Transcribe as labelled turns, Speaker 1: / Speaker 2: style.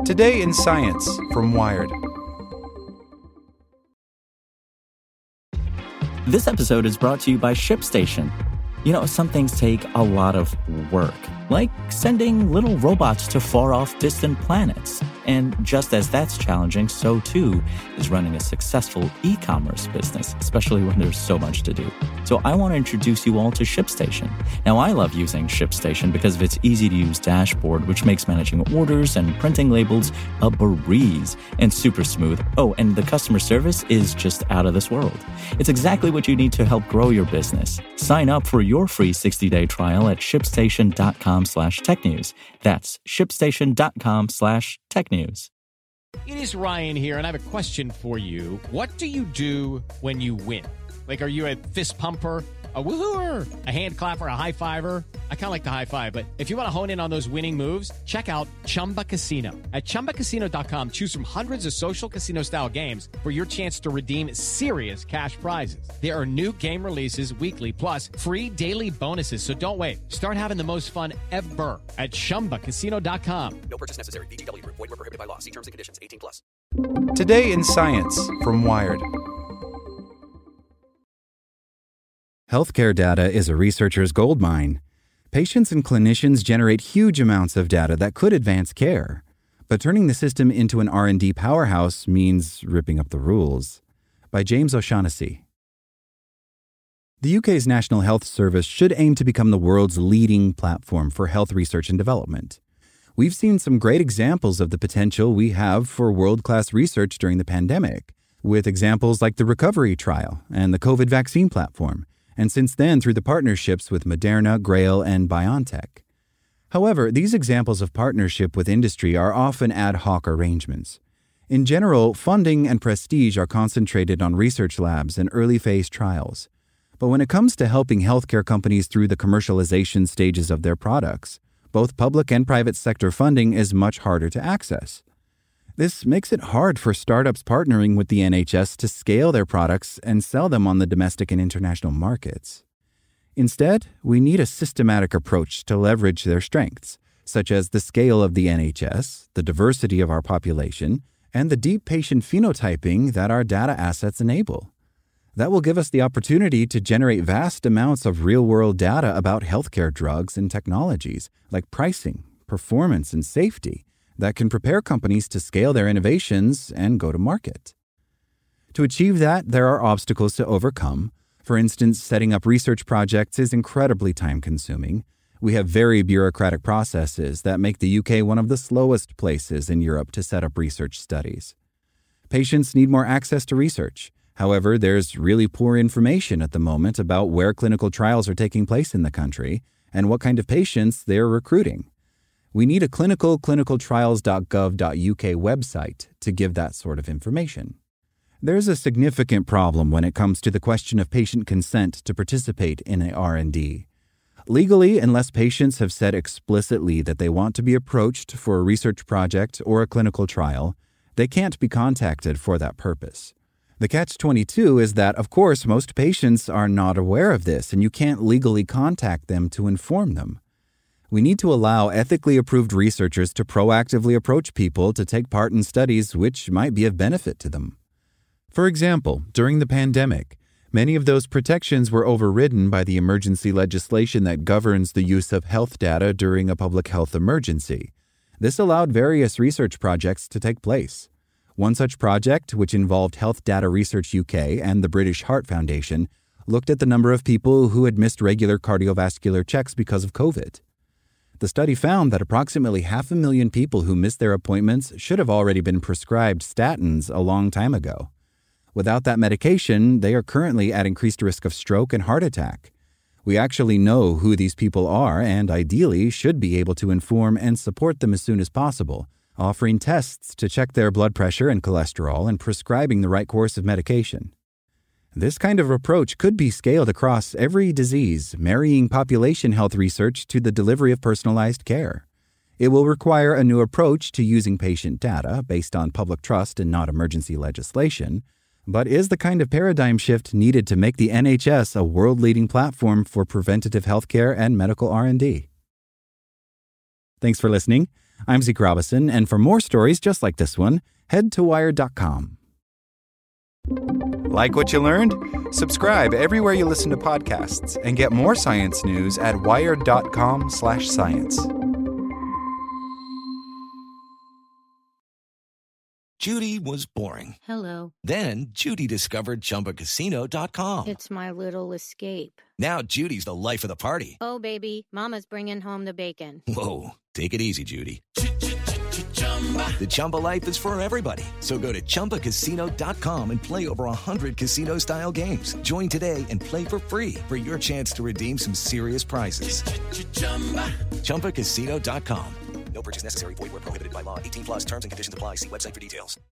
Speaker 1: Today in Science from Wired.
Speaker 2: This episode is brought to you by ShipStation. You know, some things take a lot of work, like sending little robots to far-off distant planets. And just as that's challenging, so too is running a successful e-commerce business, especially when there's so much to do. So I want to introduce you all to ShipStation. Now, I love using ShipStation because of its easy-to-use dashboard, which makes managing orders and printing labels a breeze and super smooth. Oh, and the customer service is just out of this world. It's exactly what you need to help grow your business. Sign up for your free 60-day trial at shipstation.com/technews. That's shipstation.com/technews.
Speaker 3: It is Ryan here, and I have a question for you. What do you do when you win? Like, are you a fist pumper, a woohooer, a hand clapper, a high fiver? I kind of like the high five, but if you want to hone in on those winning moves, check out Chumba Casino. At ChumbaCasino.com, choose from hundreds of social casino-style games for your chance to redeem serious cash prizes. There are new game releases weekly, plus free daily bonuses, so don't wait. Start having the most fun ever at ChumbaCasino.com.
Speaker 4: No purchase necessary. VGW Group. Void where prohibited by law. See terms and conditions. 18+.
Speaker 1: Today in Science from Wired.
Speaker 5: Healthcare data is a researcher's goldmine. Patients and clinicians generate huge amounts of data that could advance care. But turning the system into an R&D powerhouse means ripping up the rules. By James O'Shaughnessy. The UK's National Health Service should aim to become the world's leading platform for health research and development. We've seen some great examples of the potential we have for world-class research during the pandemic, with examples like the Recovery Trial and the COVID vaccine platform, and since then through the partnerships with Moderna, Grail, and BioNTech. However, these examples of partnership with industry are often ad hoc arrangements. In general, funding and prestige are concentrated on research labs and early-phase trials. But when it comes to helping healthcare companies through the commercialization stages of their products, both public and private sector funding is much harder to access. This makes it hard for startups partnering with the NHS to scale their products and sell them on the domestic and international markets. Instead, we need a systematic approach to leverage their strengths, such as the scale of the NHS, the diversity of our population, and the deep patient phenotyping that our data assets enable. That will give us the opportunity to generate vast amounts of real-world data about healthcare drugs and technologies, like pricing, performance, and safety, that can prepare companies to scale their innovations and go to market. To achieve that, there are obstacles to overcome. For instance, setting up research projects is incredibly time-consuming. We have very bureaucratic processes that make the UK one of the slowest places in Europe to set up research studies. Patients need more access to research. However, there's really poor information at the moment about where clinical trials are taking place in the country and what kind of patients they're recruiting. We need a clinicaltrials.gov.uk website to give that sort of information. There's a significant problem when it comes to the question of patient consent to participate in a R&D. Legally, unless patients have said explicitly that they want to be approached for a research project or a clinical trial, they can't be contacted for that purpose. The catch-22 is that, of course, most patients are not aware of this, and you can't legally contact them to inform them. We need to allow ethically approved researchers to proactively approach people to take part in studies which might be of benefit to them. For example, during the pandemic, many of those protections were overridden by the emergency legislation that governs the use of health data during a public health emergency. This allowed various research projects to take place. One such project, which involved Health Data Research UK and the British Heart Foundation, looked at the number of people who had missed regular cardiovascular checks because of COVID. The study found that approximately 500,000 people who missed their appointments should have already been prescribed statins a long time ago. Without that medication, they are currently at increased risk of stroke and heart attack. We actually know who these people are and ideally should be able to inform and support them as soon as possible, offering tests to check their blood pressure and cholesterol and prescribing the right course of medication. This kind of approach could be scaled across every disease, marrying population health research to the delivery of personalized care. It will require a new approach to using patient data based on public trust and not emergency legislation, but is the kind of paradigm shift needed to make the NHS a world-leading platform for preventative healthcare and medical R&D. Thanks for listening. I'm Zeke Robison, and for more stories just like this one, head to Wired.com.
Speaker 1: Like what you learned? Subscribe everywhere you listen to podcasts and get more science news at wired.com/science.
Speaker 6: Judy was boring.
Speaker 7: Hello.
Speaker 6: Then Judy discovered ChumbaCasino.com.
Speaker 7: It's my little escape.
Speaker 6: Now Judy's the life of the party.
Speaker 7: Oh, baby, mama's bringing home the bacon.
Speaker 6: Whoa, take it easy, Judy. The Chumba life is for everybody. So go to ChumbaCasino.com and play over 100 casino-style games. Join today and play for free for your chance to redeem some serious prizes. ChumbaCasino.com.
Speaker 4: No purchase necessary. Void where prohibited by law. 18+ terms and conditions apply. See website for details.